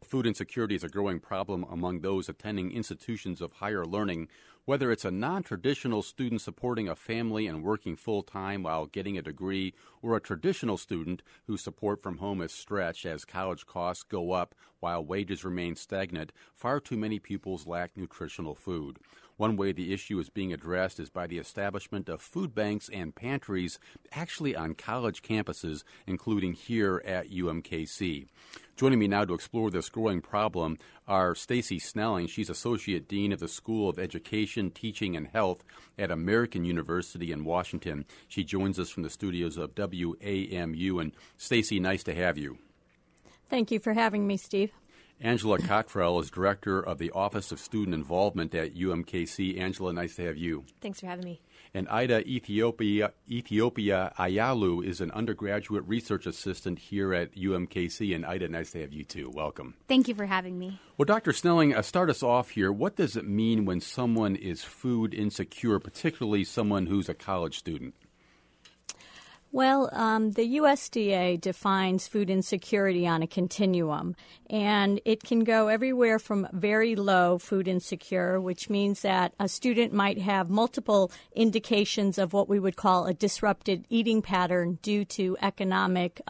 food insecurity is a growing problem among those attending institutions of higher learning, whether it's a non-traditional student supporting a family and working full-time while getting a degree, or a traditional student whose support from home is stretched as college costs go up while wages remain stagnant. Far too many pupils lack nutritional food. One way the issue is being addressed is by the establishment of food banks and pantries actually on college campuses, including here at UMKC. Joining me now to explore this growing problem are Stacy Snelling. She's Associate Dean of the School of Education, Teaching, and Health at American University in Washington. She joins us from the studios of WAMU. And Stacy, nice to have you. Thank you for having me, Steve. Angela Cottrell is Director of the Office of Student Involvement at UMKC. Angela, nice to have you. Thanks for having me. And Ida Ethiopia Ayalu is an undergraduate research assistant here at UMKC. And Ida, nice to have you too. Welcome. Thank you for having me. Well, Dr. Snelling, start us off here. What does it mean when someone is food insecure, particularly someone who's a college student? Well, the USDA defines food insecurity on a continuum, and it can go everywhere from very low food insecure, which means that a student might have multiple indications of what we would call a disrupted eating pattern due to economic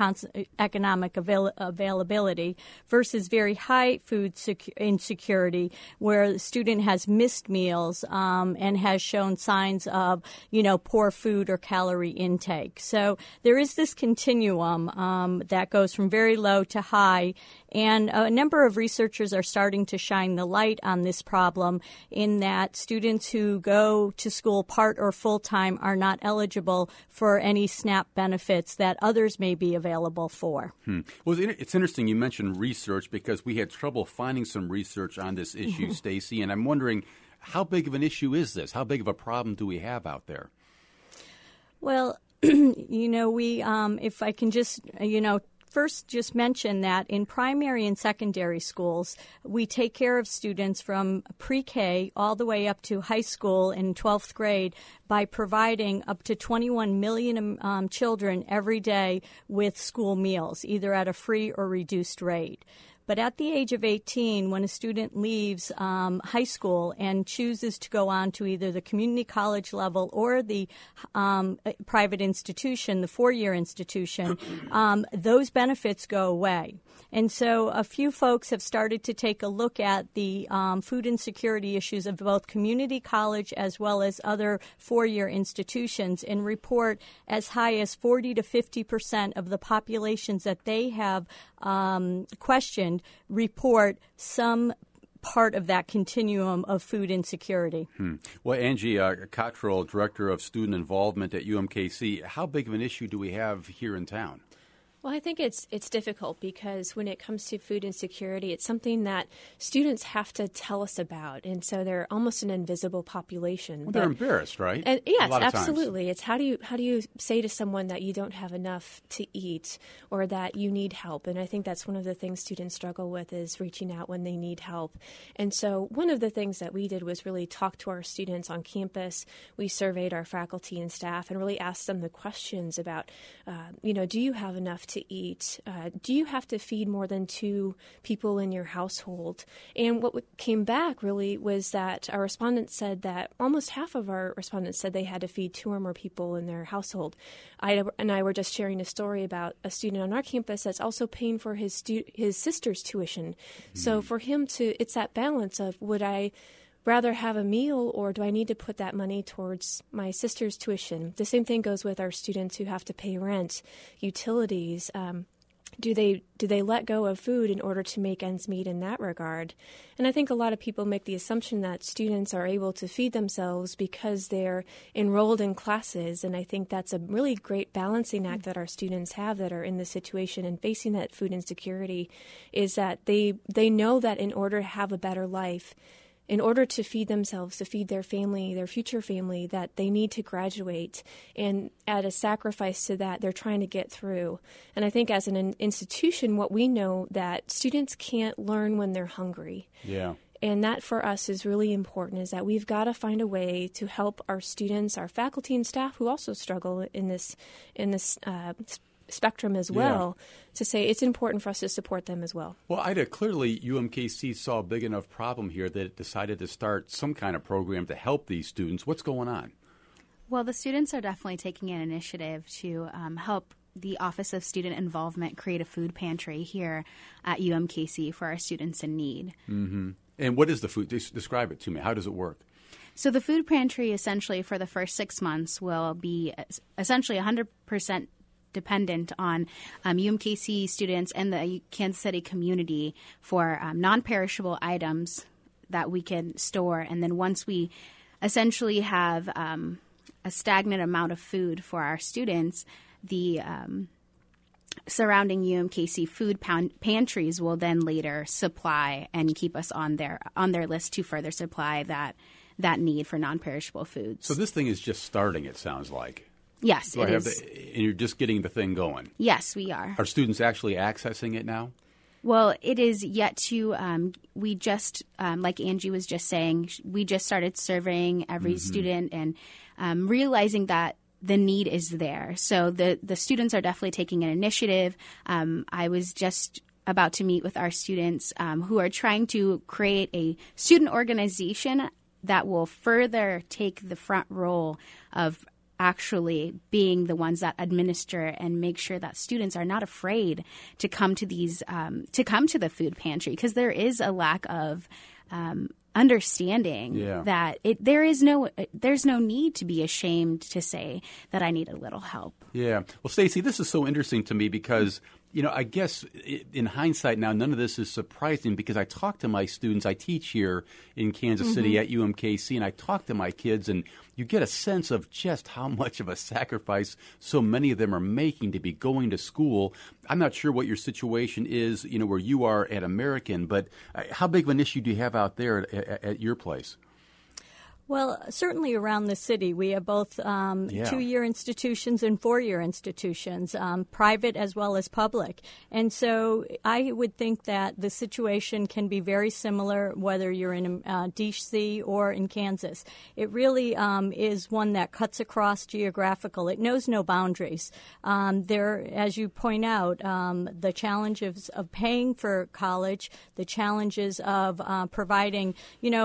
availability, versus very high food insecurity, where the student has missed meals and has shown signs of, poor food or calorie intake. So there is this continuum that goes from very low to high, and a number of researchers are starting to shine the light on this problem in that students who go to school part or full-time are not eligible for any SNAP benefits that others may be available for. Well, it's interesting you mentioned research because we had trouble finding some research on this issue, Stacy, and I'm wondering, how big of an issue is this? How big of a problem do we have out there? Well, if I can just, first just mention that in primary and secondary schools, we take care of students from pre-K all the way up to high school in 12th grade by providing up to 21 million children every day with school meals, either at a free or reduced rate. But at the age of 18, when a student leaves high school and chooses to go on to either the community college level or the private institution, the four-year institution, those benefits go away. And so a few folks have started to take a look at the food insecurity issues of both community college as well as other four-year institutions and report as high as 40 to 50% of the populations that they have questioned report some part of that continuum of food insecurity. Well, Angie Cottrell, Director of Student Involvement at UMKC, how big of an issue do we have here in town? Well, I think it's difficult because when it comes to food insecurity, it's something that students have to tell us about, and so they're almost an invisible population. Well, they're embarrassed, right? And yes, a lot of absolutely. Times. It's how do you say to someone that you don't have enough to eat or that you need help? And I think that's one of the things students struggle with is reaching out when they need help. And so one of the things that we did was really talk to our students on campus. We surveyed our faculty and staff and really asked them the questions about, do you have enough to eat? Do you have to feed more than 2 people in your household? And what came back really was that our respondents said that almost half of our respondents said they had to feed 2 or more people in their household. Ida and I were just sharing a story about a student on our campus that's also paying for his sister's tuition. So for him it's that balance of, would I rather have a meal or do I need to put that money towards my sister's tuition? The same thing goes with our students who have to pay rent, utilities. Do they let go of food in order to make ends meet in that regard? And I think a lot of people make the assumption that students are able to feed themselves because they're enrolled in classes. And I think that's a really great balancing act that our students have that are in this situation and facing that food insecurity, is that they know that in order to have a better life, in order to feed themselves, to feed their family, their future family, that they need to graduate. And at a sacrifice to that, they're trying to get through. And I think as an institution, what we know that students can't learn when they're hungry. Yeah. And that for us is really important, is that we've got to find a way to help our students, our faculty and staff who also struggle in this spectrum as well, to say it's important for us to support them as well. Well, Ida, clearly UMKC saw a big enough problem here that it decided to start some kind of program to help these students. What's going on? Well, the students are definitely taking an initiative to help the Office of Student Involvement create a food pantry here at UMKC for our students in need. Mm-hmm. And what is the food? Describe it to me. How does it work? So the food pantry essentially for the first 6 months will be essentially 100% dependent on UMKC students and the Kansas City community for non-perishable items that we can store. And then once we essentially have a stagnant amount of food for our students, the surrounding UMKC food pantries will then later supply and keep us on their list to further supply that need for non-perishable foods. So this thing is just starting, it sounds like. Yes, it is. And you're just getting the thing going. Yes, we are. Are students actually accessing it now? Well, it is yet to, we just, like Angie was just saying, we just started surveying every student and realizing that the need is there. So the students are definitely taking an initiative. I was just about to meet with our students who are trying to create a student organization that will further take the front role of actually being the ones that administer and make sure that students are not afraid to come to these to the food pantry, because there is a lack of understanding that there's no need to be ashamed to say that I need a little help. Yeah. Well, Stacy, this is so interesting to me because, I guess in hindsight now, none of this is surprising because I talk to my students. I teach here in Kansas City at UMKC, and I talk to my kids, and you get a sense of just how much of a sacrifice so many of them are making to be going to school. I'm not sure what your situation is, where you are at American, but how big of an issue do you have out there at your place? Well, certainly around the city, we have both 2-year institutions and 4-year institutions, private as well as public. And so I would think that the situation can be very similar whether you're in D.C. or in Kansas. It really is one that cuts across geographical. It knows no boundaries. There, as you point out, the challenges of paying for college, the challenges of providing,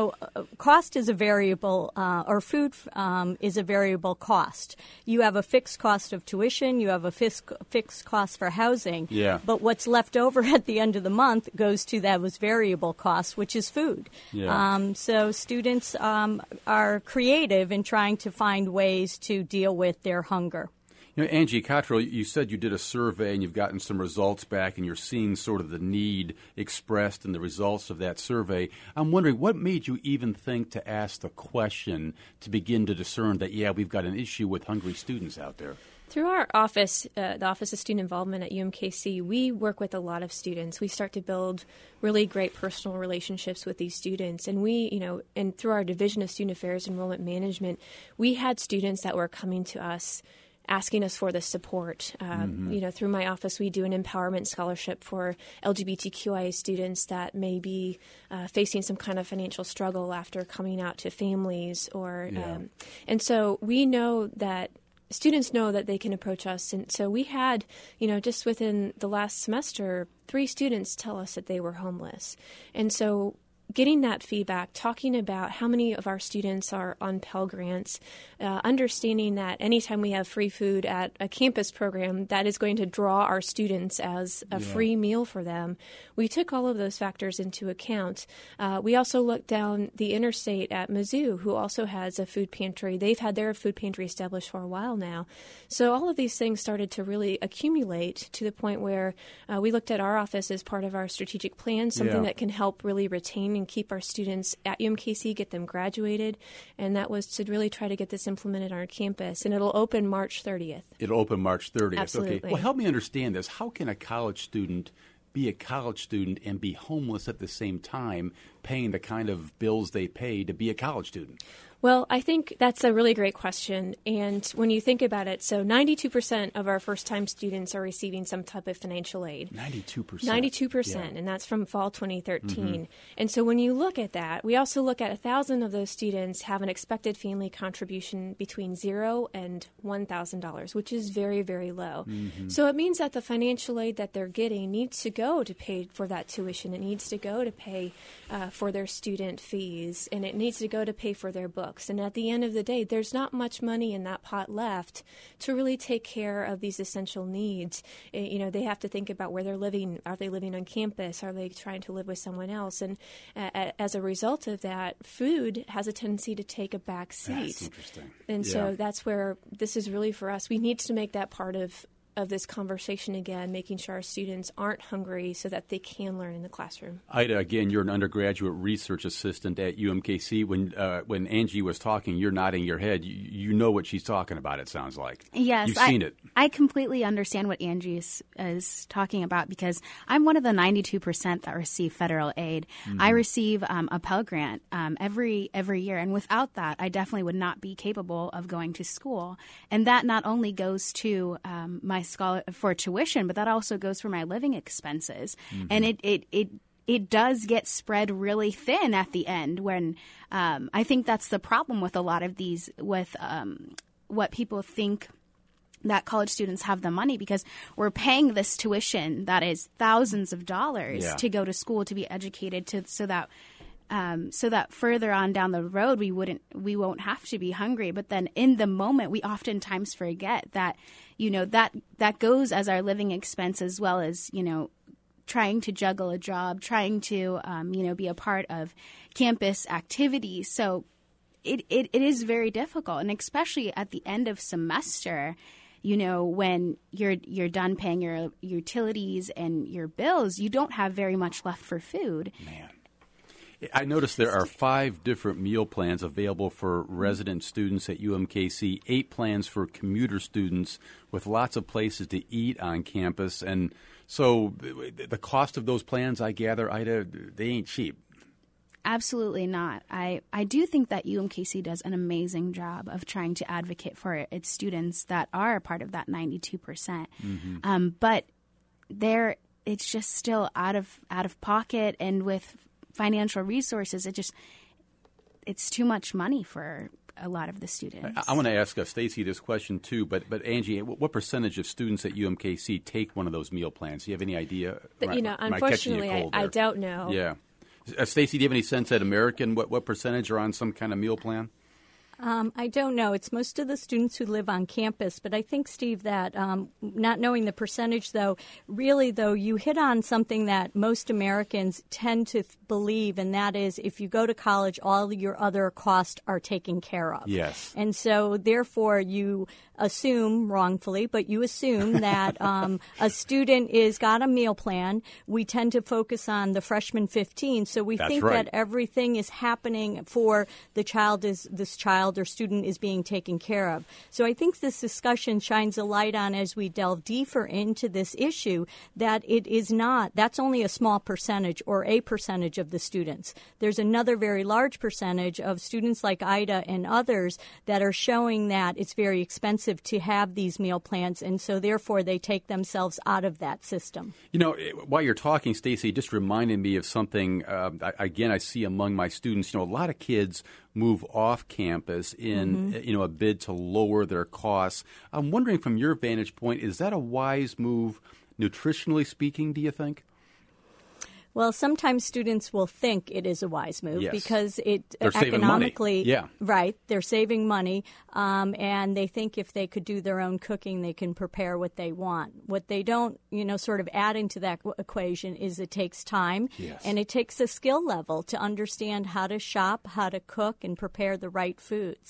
cost is a variable. Or food is a variable cost. You have a fixed cost of tuition. You have a fixed cost for housing. Yeah. But what's left over at the end of the month goes to those variable costs, which is food. Yeah. So students are creative in trying to find ways to deal with their hunger. Angie Cottrell, you said you did a survey and you've gotten some results back and you're seeing sort of the need expressed in the results of that survey. I'm wondering, what made you even think to ask the question to begin to discern that, we've got an issue with hungry students out there? Through our office, the Office of Student Involvement at UMKC, we work with a lot of students. We start to build really great personal relationships with these students. And and through our Division of Student Affairs Enrollment Management, we had students that were coming to us asking us for the support. Through my office, we do an empowerment scholarship for LGBTQIA students that may be facing some kind of financial struggle after coming out to families. And so we know that students know that they can approach us. And so we had, just within the last semester, 3 students tell us that they were homeless. And so getting that feedback, talking about how many of our students are on Pell Grants, understanding that anytime we have free food at a campus program, that is going to draw our students as a free meal for them. We took all of those factors into account. We also looked down the interstate at Mizzou, who also has a food pantry. They've had their food pantry established for a while now. So all of these things started to really accumulate to the point where we looked at our office as part of our strategic plan, something that can help really retain and keep our students at UMKC, get them graduated, and that was to really try to get this implemented on our campus. And it'll open March 30th. It'll open March 30th. Absolutely. Okay. Well, help me understand this. How can a college student be a college student and be homeless at the same time, paying the kind of bills they pay to be a college student? Well, I think that's a really great question. And when you think about it, so 92% of our first-time students are receiving some type of financial aid. 92%. 92%, Yeah. and that's from fall 2013. And so when you look at that, we also look at 1,000 of those students have an expected family contribution between $0 and $1,000, which is very, very low. So it means that the financial aid that they're getting needs to go to pay for that tuition. It needs to go to pay for their student fees, and it needs to go to pay for their books. And at the end of the day, there's not much money in that pot left to really take care of these essential needs. You know, they have to think about where they're living. Are they living on campus? Are they trying to live with someone else? And as a result of that, food has a tendency to take a back seat. That's interesting. And so that's where this is really for us. We need to make that part of this conversation again, making sure our students aren't hungry so that they can learn in the classroom. Ida, again, you're an undergraduate research assistant at UMKC. When Angie was talking, you're nodding your head. You know what she's talking about, it sounds like. Yes. You've seen it. I completely understand what Angie is talking about because I'm one of the 92% that receive federal aid. I receive a Pell Grant every year, and without that, I definitely would not be capable of going to school. And that not only goes to my for tuition, but that also goes for my living expenses. And it does get spread really thin at the end when I think that's the problem with a lot of these, with what people think that college students have the money, because we're paying this tuition that is thousands of dollars to go to school to be educated so that further on down the road we won't have to be hungry. But then in the moment, we oftentimes forget that, you know, that goes as our living expense, as well as, you know, trying to juggle a job, trying to be a part of campus activities. So it is very difficult, and especially at the end of semester, you know, when you're done paying your utilities and your bills, you don't have very much left for food. Man. I noticed there are 5 different meal plans available for resident students at UMKC, 8 plans for commuter students with lots of places to eat on campus. And so the cost of those plans, I gather, Ida, they ain't cheap. Absolutely not. I do think that UMKC does an amazing job of trying to advocate for its students that are a part of that 92%. But it's just still out of pocket, and with financial resources, it's too much money for a lot of the students. I want to ask Stacy this question too, but Angie, what percentage of students at UMKC take one of those meal plans? Do you have any idea? You know, unfortunately, I don't know. Yeah. Stacy, do you have any sense at American what percentage are on some kind of meal plan? I don't know. It's most of the students who live on campus. But I think, Steve, that not knowing the percentage, though, really, though, you hit on something that most Americans tend to believe, and that is if you go to college, all your other costs are taken care of. Yes. And so, therefore, you assume, wrongfully, but you assume that a student is got a meal plan. We tend to focus on the freshman 15, so we think that everything is happening for the child or student is being taken care of. So I think this discussion shines a light on, as we delve deeper into this issue, that it is not, that's only a small percentage or a percentage of the students. There's another very large percentage of students like Ida and others that are showing that it's very expensive to have these meal plans, and so therefore they take themselves out of that system. You know, while you're talking, Stacy, just reminded me of something, I see among my students. You know, a lot of kids move off campus in a bid to lower their costs. I'm wondering, from your vantage point, is that a wise move, nutritionally speaking, do you think? Well, sometimes students will think it is a wise move because they're economically, right, they're saving money, and they think if they could do their own cooking, they can prepare what they want. What they don't, sort of add into that equation is it takes time, and it takes a skill level to understand how to shop, how to cook, and prepare the right foods.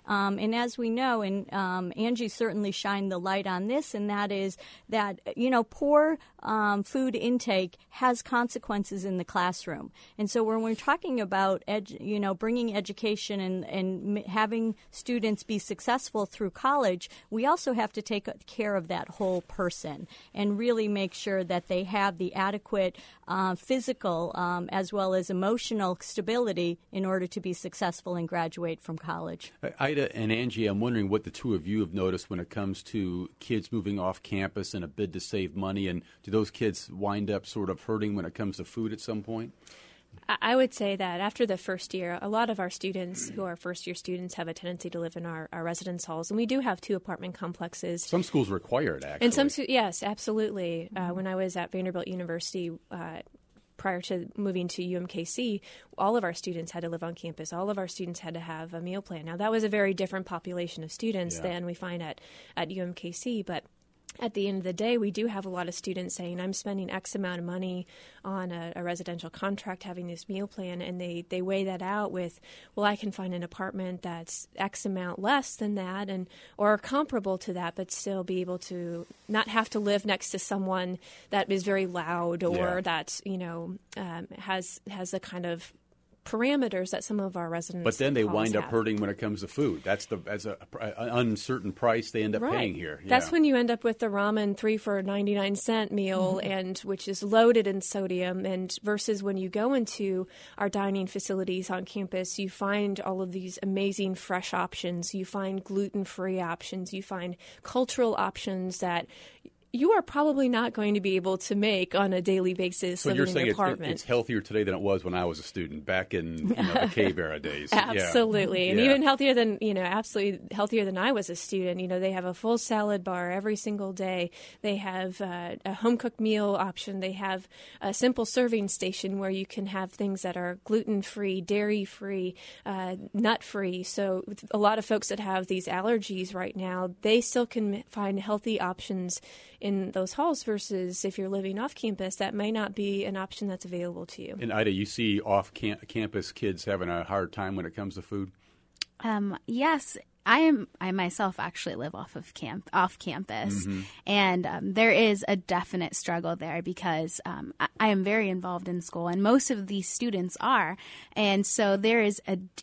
And as we know, and Angie certainly shined the light on this, and that is that, poor food intake has consequences in the classroom. And so when we're talking about, bringing education and having students be successful through college, we also have to take care of that whole person and really make sure that they have the adequate physical as well as emotional stability in order to be successful and graduate from college. Ida and Angie, I'm wondering what the two of you have noticed when it comes to kids moving off campus in a bid to save money, and do those kids wind up sort of hurting when it comes to food at some point? I would say that after the first year, a lot of our students who are first-year students have a tendency to live in our residence halls, and we do have 2 apartment complexes. Some schools require it, actually. And some, yes, absolutely. When I was at Vanderbilt University, prior to moving to UMKC, all of our students had to live on campus. All of our students had to have a meal plan. Now, that was a very different population of students than we find at UMKC, but at the end of the day, we do have a lot of students saying, I'm spending X amount of money on a residential contract having this meal plan, and they weigh that out with, well, I can find an apartment that's X amount less than that or comparable to that, but still be able to not have to live next to someone that is very loud or that, has the kind of parameters that some of our residents. But then they wind up have. hurting when it comes to food. That's an uncertain price they end up paying here. Yeah. That's when you end up with the ramen 3 for 99-cent meal, and which is loaded in sodium. And versus when you go into our dining facilities on campus, you find all of these amazing fresh options. You find gluten-free options. You find cultural options that you are probably not going to be able to make on a daily basis so living you're in saying your apartment. It's healthier today than it was when I was a student back in the cave era days. Absolutely. And even healthier than, absolutely healthier than I was a student. They have a full salad bar every single day. They have a home-cooked meal option. They have a simple serving station where you can have things that are gluten-free, dairy-free, nut-free. So a lot of folks that have these allergies right now, they still can find healthy options in those halls versus if you're living off campus, that may not be an option that's available to you. And Ida, you see off-campus kids having a hard time when it comes to food? Yes. I myself actually live off campus, and there is a definite struggle there because I am very involved in school, and most of these students are, and so there's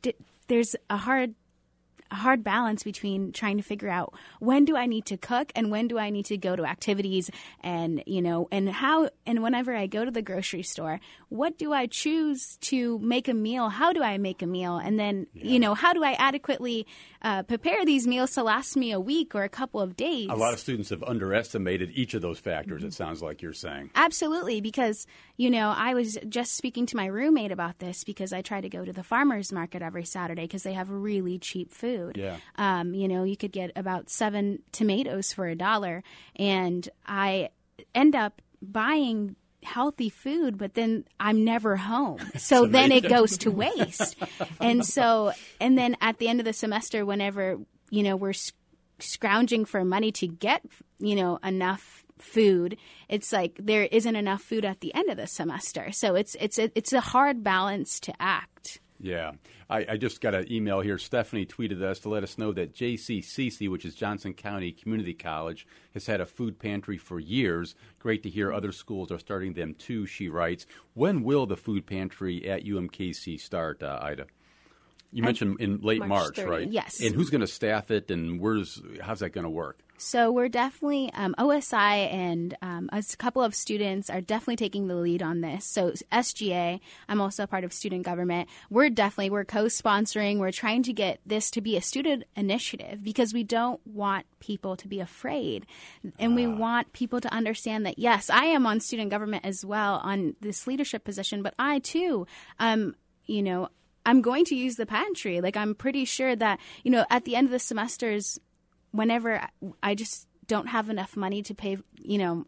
a hard balance between trying to figure out when do I need to cook and when do I need to go to activities and whenever I go to the grocery store, what do I choose to make a meal? How do I make a meal? And then, how do I adequately prepare these meals to last me a week or a couple of days? A lot of students have underestimated each of those factors, it sounds like you're saying. Absolutely, because, I was just speaking to my roommate about this because I try to go to the farmer's market every Saturday because they have really cheap food. Yeah. You could get about 7 tomatoes for $1, and I end up buying healthy food, but then I'm never home. So then it goes to waste. And then at the end of the semester, whenever, we're scrounging for money to get, enough food, it's like there isn't enough food at the end of the semester. So it's a hard balance to act. Yeah. I just got an email here. Stephanie tweeted us to let us know that JCCC, which is Johnson County Community College, has had a food pantry for years. Great to hear other schools are starting them too, she writes. When will the food pantry at UMKC start, Ida? You mentioned in late March, right? Yes. And who's going to staff it, and how's that going to work? So we're definitely, OSI and a couple of students are definitely taking the lead on this. So SGA, I'm also a part of student government. We're co-sponsoring. We're trying to get this to be a student initiative because we don't want people to be afraid. And we want people to understand that, yes, I am on student government as well on this leadership position, but I too, I'm going to use the pantry. Like, I'm pretty sure that, at the end of the semesters, whenever I just don't have enough money to pay,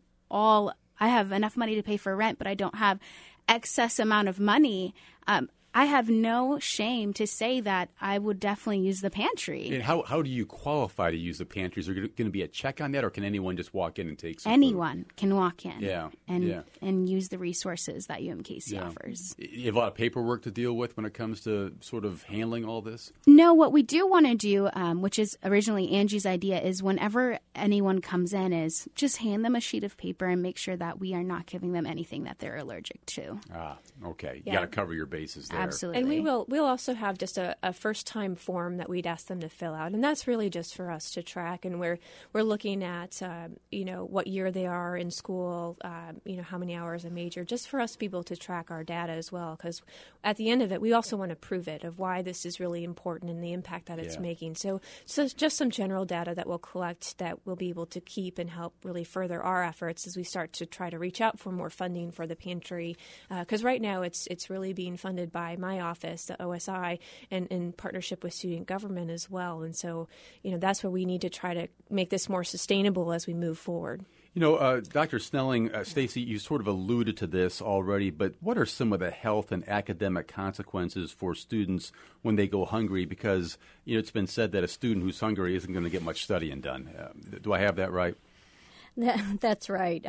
I have enough money to pay for rent, but I don't have excess amount of money, I have no shame to say that I would definitely use the pantry. And how do you qualify to use the pantry? Is there going to be a check on that, or can anyone just walk in and take some Anyone can walk in and use the resources that UMKC offers. You have a lot of paperwork to deal with when it comes to sort of handling all this? No, what we do want to do, which is originally Angie's idea, is whenever anyone comes in is just hand them a sheet of paper and make sure that we are not giving them anything that they're allergic to. Ah, okay. You got to cover your bases there. Absolutely. And we'll also have just a first-time form that we'd ask them to fill out, and that's really just for us to track. And we're looking at what year they are in school, how many hours a major, just for us to be able to track our data as well. Because at the end of it, we also want to prove it of why this is really important and the impact that it's making. So just some general data that we'll collect that we'll be able to keep and help really further our efforts as we start to try to reach out for more funding for the pantry. Because right now it's really being funded by my office, the OSI, and in partnership with student government as well. And so, that's where we need to try to make this more sustainable as we move forward. Dr. Snelling, Stacy, you sort of alluded to this already, but what are some of the health and academic consequences for students when they go hungry? Because, it's been said that a student who's hungry isn't going to get much studying done. Do I have that right? That's right.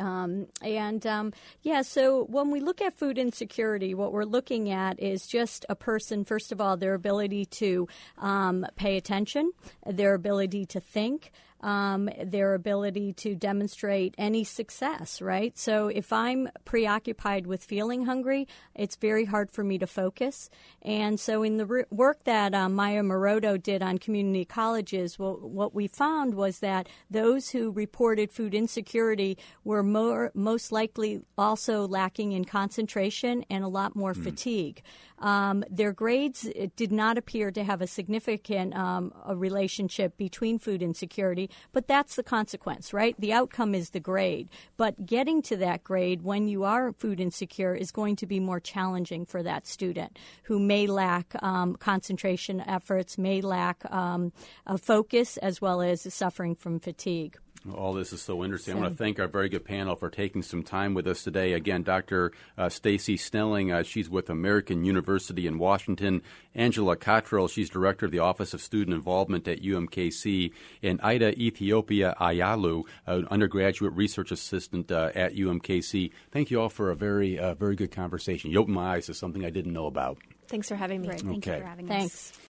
So when we look at food insecurity, what we're looking at is just a person, first of all, their ability to pay attention, their ability to think, their ability to demonstrate any success, right? So if I'm preoccupied with feeling hungry, it's very hard for me to focus. And so in the work that Maya Moroto did on community colleges, what we found was that those who reported food insecurity were most likely also lacking in concentration and a lot more fatigue. Their grades did not appear to have a significant a relationship between food insecurity, but that's the consequence, right? The outcome is the grade. But getting to that grade when you are food insecure is going to be more challenging for that student who may lack concentration efforts, may lack a focus, as well as suffering from fatigue. All this is so interesting. I want to thank our very good panel for taking some time with us today. Again, Dr. Stacy Snelling, she's with American University in Washington. Angela Cottrell, she's director of the Office of Student Involvement at UMKC. And Ida Ethiopia Ayalu, an undergraduate research assistant at UMKC. Thank you all for a very good conversation. You opened my eyes to something I didn't know about. Thanks for having me. Great. Thank you for having us. Thanks.